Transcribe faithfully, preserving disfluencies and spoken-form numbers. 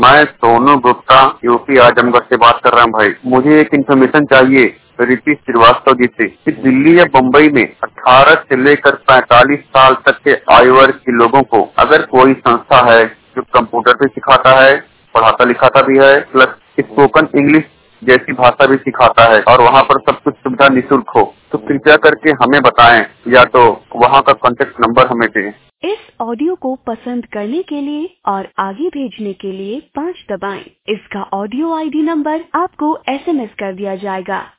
मैं सोनू गुप्ता यूपी आजमगढ़ से बात कर रहा हूँ भाई। मुझे एक इन्फॉर्मेशन चाहिए रितीश श्रीवास्तव जी से कि दिल्ली या बम्बई में अठारह से लेकर पैंतालीस साल तक के आयु वर्ग के लोगों को अगर कोई संस्था है जो कंप्यूटर भी सिखाता है, पढ़ाता लिखाता भी है, प्लस स्पोकन इंग्लिश जैसी भाषा भी सिखाता है और वहाँ पर सब कुछ सुविधा निःशुल्क हो, तो कृपया करके हमें बताएं या तो वहाँ का कॉन्टेक्ट नंबर हमें दें। इस ऑडियो को पसंद करने के लिए और आगे भेजने के लिए पाँच दबाएं। इसका ऑडियो आईडी नंबर आपको एसएमएस कर दिया जाएगा।